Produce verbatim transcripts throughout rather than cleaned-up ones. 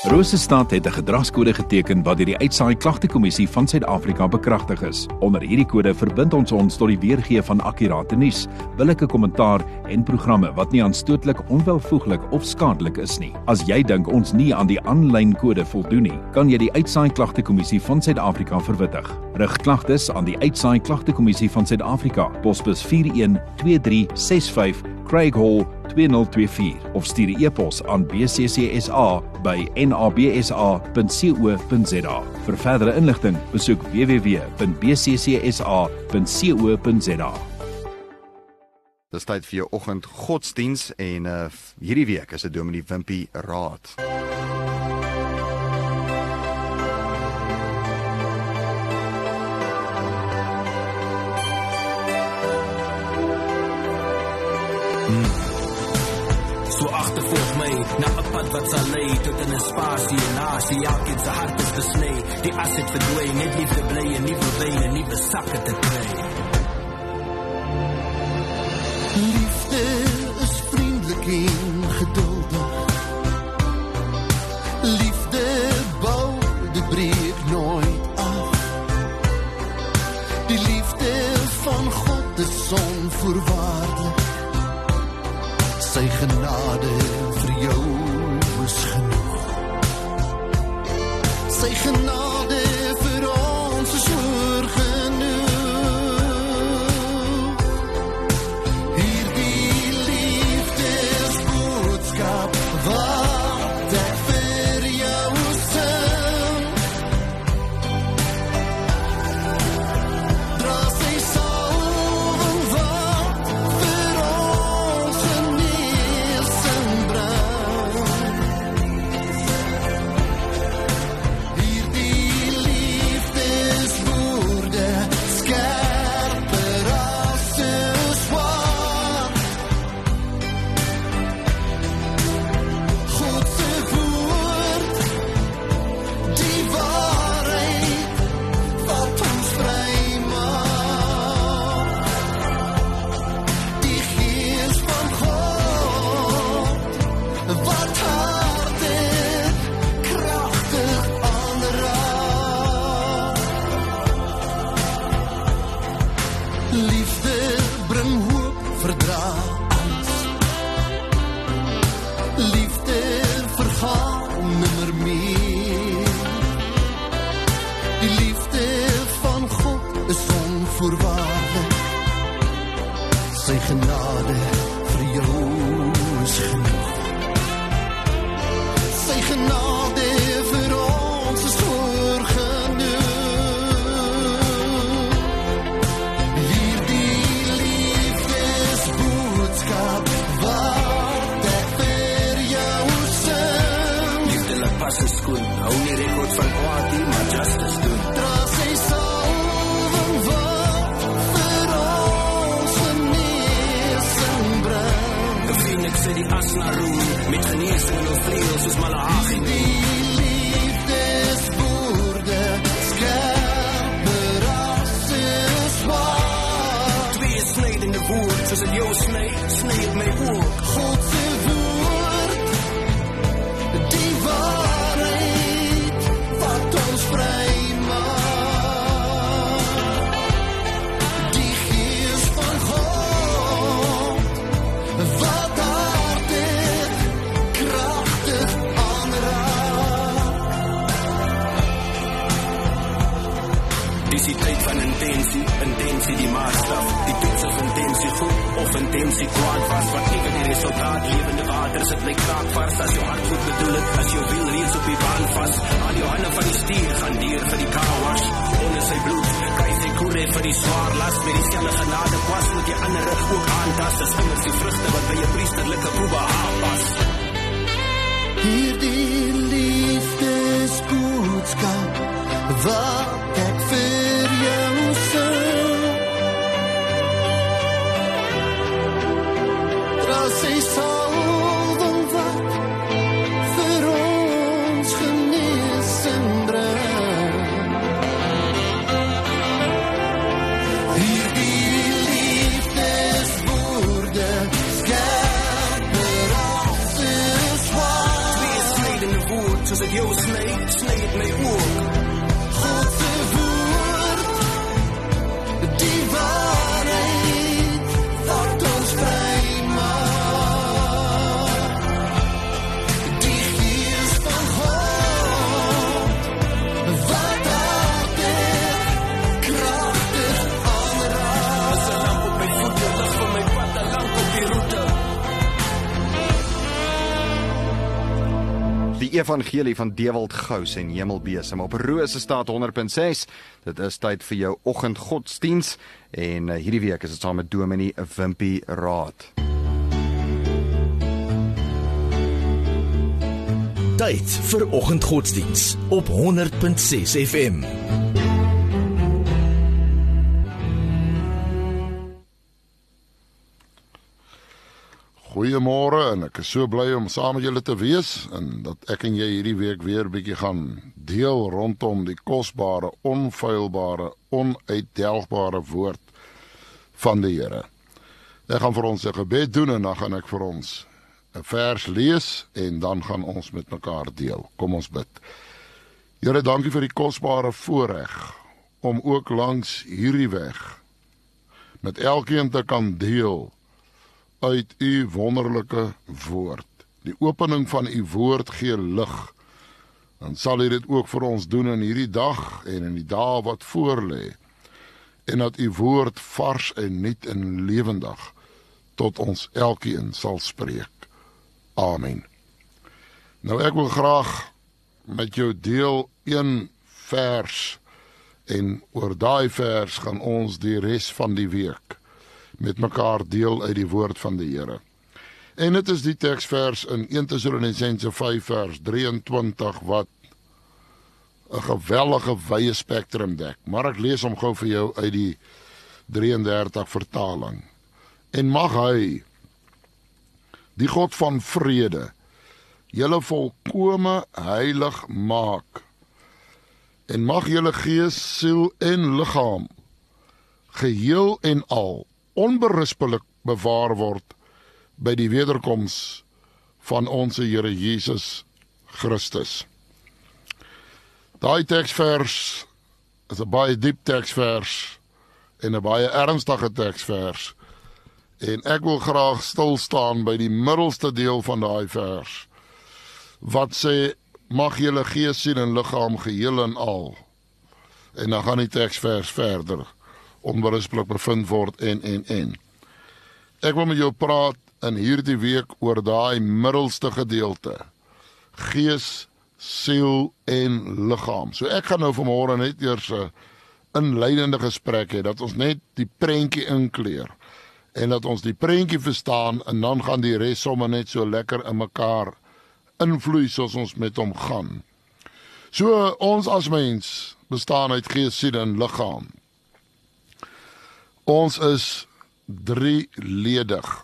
Rosestad het 'n gedragskode geteken wat deur die Uitsaai Klagtekommissie van Suid-Afrika bekragtig is. Onder hierdie kode verbind ons ons tot die weergee van akkurate nuus, billike kommentaar en programme wat nie aanstootlik, onwelvoeglik of skadelik is nie. As jy dink ons nie aan die aanlyn kode voldoen nie, kan jy die Uitsaai Klagtekommissie van Suid-Afrika verwittig. Rig klagtes aan die Uitsaai Klagtekommissie van Suid-Afrika, posbus vier een twee drie ses vyf, Craig Hall twee nul twee vier of stuur 'n e-pos aan b c c s a by n a b s a punt co punt z a. Vir verdere inligting, besoek w w w punt b c c s a punt co punt z a. Dis tyd vir jou oggend godsdiens en uh, hierdie week is dit Dominee Wimpie Raad. So agtervolg my na 'n pad wat sal lei tot in 'n spasie en nasie, elkeen se hart is besnee. Die as het verdwyn, net liefde bly en nuwe wyn en nuwe sakke te kry. Liefde is vriendelik en geduldig. Liefde bou, dit breek nooit af. Die liefde van God is onvoorwaardelik. Sy genade vir jou is genoeg. Sy genade vir ons is oor genoeg. Hierdie liefdesboodskap wat ek vir jou sing, dra sy salwing wat vir ons genesing bring. Hierdie liefdeswoorde skerper as 'n swaard. God se woord, die waarheid wat ons vrymaak. Die gees van God wat harte kragtig aanraak. Liefde bring hoop, verdra angs. Liefde vergaan nimmer meer. Die liefde van God is onvoorwaardelik. Sy genade vir jou is genoeg. Sy genade vir ons is oor genoeg. Hierdie liefdesboodskap wat ek vir jou sing, Liefdelik pas in skoen, hou nie rekord van kwaad nie, maar justice doen. dra sy salwing wat vir ons genesing bring. Die Phoenix het die as na roem, met genesing in ons vleels soos Malachi. Die liefdeswoorde skerper as 'n swaard. Twee snydende woord, soos het jou sny, sny het my ook. God se woord, die waarheid wat ons vrymaak. Die gees van God wat harte kragtig aanraak. Dis die tyd van intensie, intensie die maatstaf. Die toets of intensie goed of intensie kwaad was. Wat ek die resultaat, levende water, sit my kraak vast. As jou hart goed bedoel het, as jou wiel reeds op die baan vast. Al jou hande van die stier gaan deur vir die kawas. Onder sy bloed, kry sy koere vir die zwaar las. Met die skelle genade kwas, moet jy ander ook aantas. Dis immers die vrugte wat by jou priesterlike proebe aanpas. Hierdie liefdesboodskap wat ek vir jou sing, dra sy salwing wat vir ons genesing bring. Hierdie liefdeswoorde skerper as 'n swaard. soos dit jou sny, sny dit my ook. God se woord, die waarheid wat ons vry maak. Die gees van God wat altyd kragtig aanraak. Is 'n lamp op my voete, lig vir my pad, 'n lamp op die roete. Die evangelie van Dewald Gous en Hemelbesem op Rose staat honderd punt ses. Dit is tyd vir jou oggendgodsdiens en uh, hierdie week is dit saam met Dominee Wimpie Raad. Tyd vir oggendgodsdiens op honderd punt ses F M. Goeiemôre en ek is so bly om saam met julle te wees en dat ek en jy hierdie week weer bietjie gaan deel rondom die kosbare, onfeilbare, onuitdelgbare woord van die Here. Ek gaan vir ons 'n gebed doen en dan gaan ek vir ons 'n vers lees en dan gaan ons met mekaar deel. Kom ons bid. Here, dankie vir die kosbare voorreg om ook langs hierdie weg met elkeen te kan deel uit u wonderlike woord. Die opening van u woord gee lig. Dan sal u dit ook vir ons doen in hierdie dag en in die dae wat voorlê. En dat u woord vars en nuut en lewendig tot ons elkeen sal spreek. Amen. Nou ek wil graag met jou deel een vers en oor daai vers gaan ons die res van die week met mekaar deel uit die woord van die Here. En dit is die teksvers in eerste Tessalonisense vyf vers drieëntwintig wat 'n geweldige wye spektrum dek. Maar ek lees hom gou vir jou uit die drieëndertig vertaling. En mag hy, die God van vrede, julle volkome heilig maak. En mag julle gees, siel en liggaam geheel en al onberispelik bewaar word by die wederkoms van ons Here Jesus Christus. Daai teksvers is 'n baie diep teksvers en 'n baie ernstige teksvers. En ek wil graag stil staan by die middelste deel van daai vers wat sê mag julle gees, siel en liggaam geheel en al. En dan gaan die teksvers verder. Onberispelik bevind word en en en. Ek wil met jou praat in hierdie week oor daai middelste gedeelte. Gees, siel en liggaam. So ek gaan nou vanmôre net eers 'n inleidende gesprek hê dat ons net die prentjie inkleer en dat ons die prentjie verstaan en dan gaan die res sommer net so lekker in mekaar invloei soos ons met hom gaan. So ons as mens bestaan uit gees, siel en liggaam. Ons is drieledig.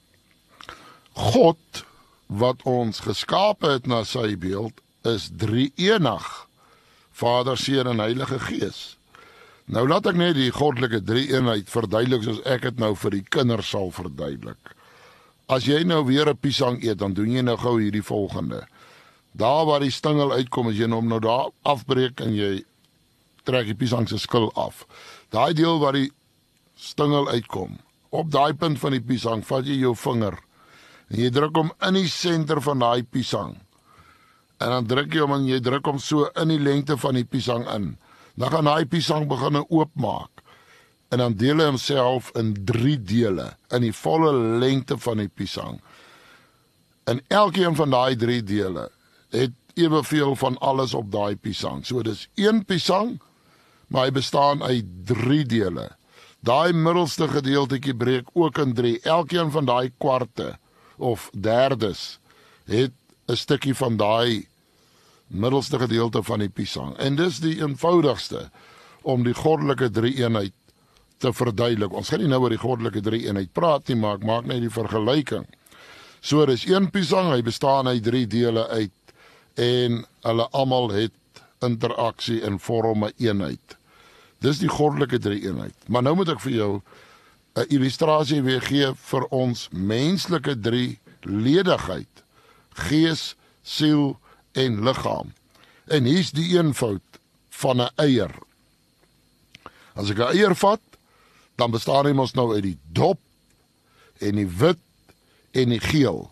God, wat ons geskape het na sy beeld, is drie-enig. Vader, Seun en Heilige Gees. Nou laat ek net die goddelike drie-eenheid verduidelik soos ek dit nou vir die kinders sal verduidelik. As jy nou weer 'n piesang eet, dan doen jy nou gou hierdie volgende. Daar waar die stingel uitkom, as jy hom nou daar afbreek en jy trek die piesang se skil af. Daai deel waar die stingel uitkom, op daai punt van die piesang, vat jy jou vinger en jy druk hom in die senter van daai piesang. En dan druk jy hom en jy druk hom so in die lengte van die piesang in. Dan gaan daai piesang begin oopmaak. En dan deel hy homself in drie dele, in die volle lengte van die piesang. En elkeen van daai drie dele het eweveel van alles op daai piesang. So dis een piesang, maar hy bestaan uit drie dele. Daai middelste gedeeltjie breek ook in drie. Elkeen van daai kwarte of derdes het 'n stukkie van daai middelste gedeelte van die piesang. En dis die eenvoudigste om die goddelike drie-eenheid te verduidelik. Ons gaan nie nou oor die goddelike drie-eenheid praat nie, maar ek maak net die vergelyking. So dis een piesang, hy bestaan uit drie dele uit en hulle almal het interaksie en vorm 'n eenheid. Dis die goddelike drie-eenheid. Maar nou moet ek vir jou 'n illustrasie weer gee vir ons menslike drie-ledigheid. Gees, siel en liggaam. En hier's die eenvoud van 'n eier. As ek 'n eier vat, dan bestaan hy mos nou uit die dop en die wit en die geel.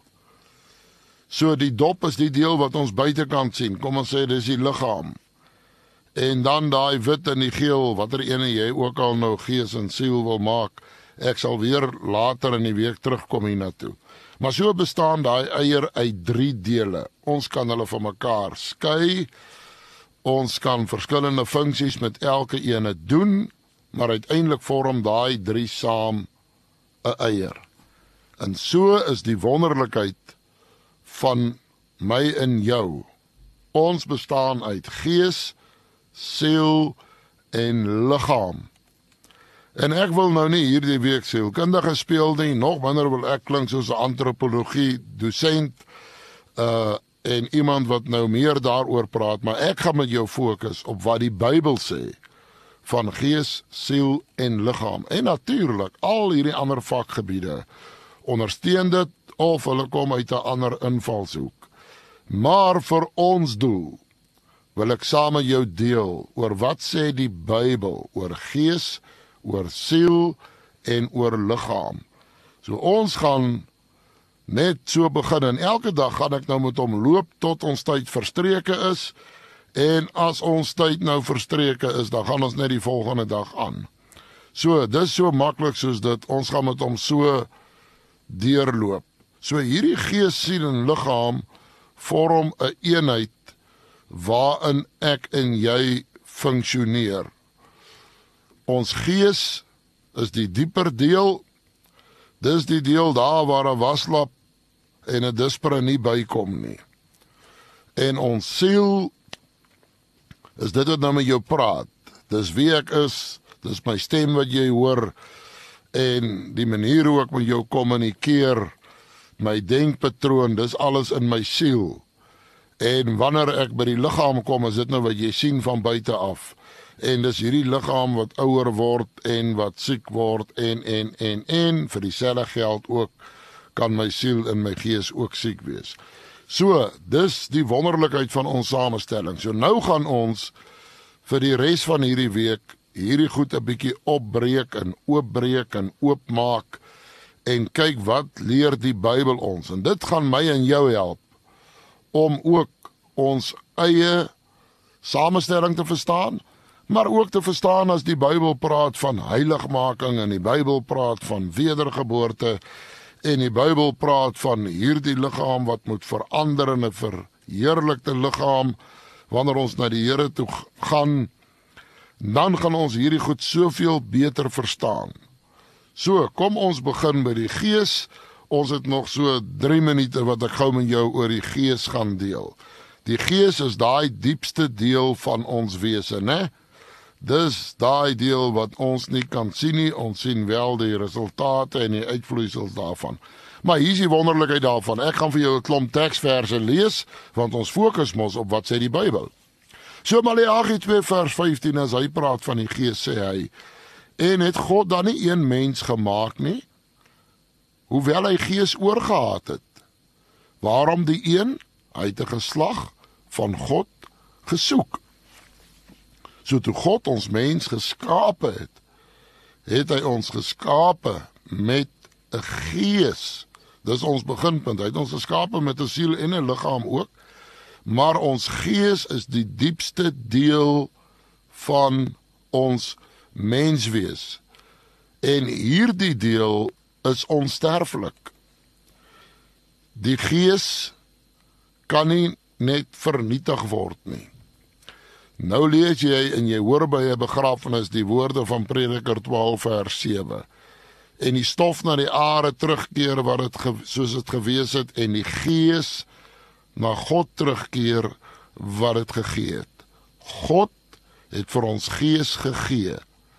So die dop is die deel wat ons buitekant sien. Kom ons sê dis die liggaam. En dan daai wit en die geel, watter ene jy ook al nou gees en siel wil maak. Ek sal weer later in die week terugkom hiernatoe. Maar so bestaan daai eier uit drie dele. Ons kan hulle van mekaar skei. Ons kan verskillende funksies met elke ene doen, maar uiteindelik vorm daai drie saam 'n eier. En so is die wonderlikheid van my en jou. Ons bestaan uit gees, siel en liggaam. En ek wil nou nie hierdie week sielkundige speel nie, nog minder wil ek klink soos 'n antropologie dosent uh en iemand wat nou meer daaroor praat, maar ek gaan met jou fokus op wat die Bybel sê van gees, siel en liggaam. En natuurlik, al hierdie ander vakgebiede ondersteun dit of hulle kom uit 'n ander invalshoek. Maar vir ons doel wil ek saam met jou deel oor wat sê die Bybel oor gees, oor siel en oor liggaam. So ons gaan net so begin en elke dag gaan ek nou met hom loop tot ons tyd verstreke is. En as ons tyd nou verstreke is, dan gaan ons net die volgende dag aan. So, dis so maklik soos dit, ons gaan met hom so deurloop. So hierdie gees, siel en liggaam vorm 'n eenheid waarin ek en jy funksioneer. Ons gees is die dieper deel, dis die deel daar waar 'n waslap en 'n dispere nie bykom nie. En ons siel is dit wat nou met jou praat. Dis wie ek is, dis my stem wat jy hoor, en die manier hoe ek met jou kommunikeer, my denkpatroon, dis alles in my siel. En wanneer ek by die liggaam kom, is dit nou wat jy sien van buite af. En dis hierdie liggaam wat ouer word en wat siek word en en en en vir dieselfde geld ook kan my siel en my gees ook siek wees. So, dis die wonderlikheid van ons samestelling. So nou gaan ons vir die res van hierdie week hierdie goed 'n bietjie opbreek en oopbreek en oopmaak en kyk wat leer die Bybel ons. En dit gaan my en jou help om ook ons eie samestelling te verstaan, maar ook te verstaan as die Bybel praat van heiligmaking en die Bybel praat van wedergeboorte en die Bybel praat van hierdie liggaam wat moet verander in 'n verheerlikte liggaam wanneer ons na die Here toe gaan, dan gaan ons hierdie goed soveel beter verstaan. So, kom ons begin by die gees. Ons het nog so drie minute wat ek gou met jou oor die gees gaan deel. Die gees is daai diepste deel van ons wese, né? Dis daai deel wat ons nie kan sien nie, ons sien wel die resultate en die uitvloeisels daarvan. Maar hier is die wonderlikheid daarvan, ek gaan vir jou 'n klomp teksverse lees, want ons fokus mos op wat sê die Bybel. So Maleagi twee vers vyftien, as hy praat van die gees, sê hy, en het God dan nie een mens gemaak nie, hoewel hy gees oorgehad het? Waarom die een? Hy het 'n geslag van God gesoek. So toe God ons mens geskape het, het hy ons geskape met 'n gees. Dis ons beginpunt. Hy het ons geskape met 'n siel en 'n liggaam ook, maar ons gees is die diepste deel van ons menswees. En hierdie deel is onsterflik. Die gees kan nie net vernietig word nie. Nou lees jy en jy hoor by 'n begrafenis die woorde van Prediker twaalf vers sewe. En die stof na die aarde terugkeer wat dit soos dit gewees het en die gees na God terugkeer wat dit gegee het. God het vir ons gees gegee.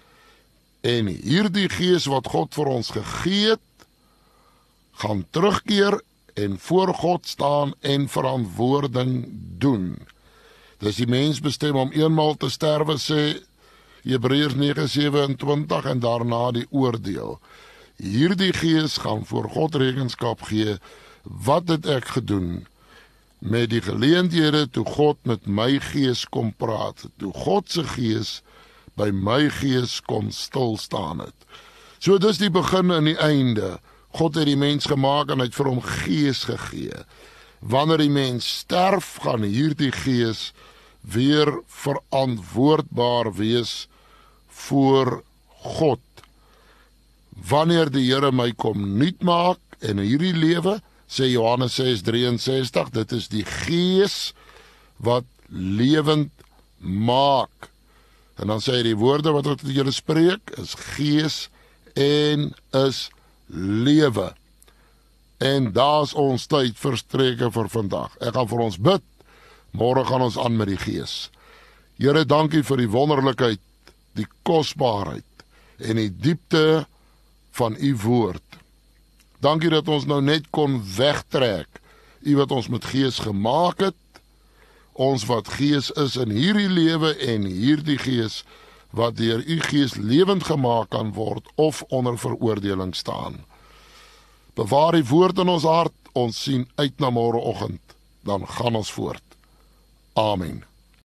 En hierdie gees wat God vir ons gegee het, gaan terugkeer en voor God staan en verantwoording doen. Dis die mens bestem om eenmaal te sterwe, sê Hebreërs nege sewe-en-twintig, en daarna die oordeel. Hierdie gees gaan voor God rekenskap gee, wat het ek gedoen? met die geleenthede toe God met my gees kom praat, toe God se gees by my gees kom stil staan het. So dis die begin en die einde. God het die mens gemaak en hy het vir hom gees gegee. Wanneer die mens sterf, gaan hierdie gees weer verantwoordbaar wees voor God. Wanneer die Here my kom nuut maak in hierdie lewe, sê Johannes ses drieënsestig, dit is die gees wat lewend maak. En dan sê hy die woorde wat ek tot julle spreek, is gees en is lewe. En daar's ons tyd verstreke vir vandag. Ek gaan vir ons bid, môre gaan ons aan met die gees. Here, dankie vir die wonderlikheid, die kosbaarheid en die diepte van u woord. Dankie dat ons nou net kon wegtrek, u wat ons met gees gemaak het, ons wat gees is in hierdie lewe en hierdie gees wat deur u gees lewend gemaak kan word of onder veroordeling staan. Bewaar die woord in ons hart, ons sien uit na môreoggend, dan gaan ons voort. Amen.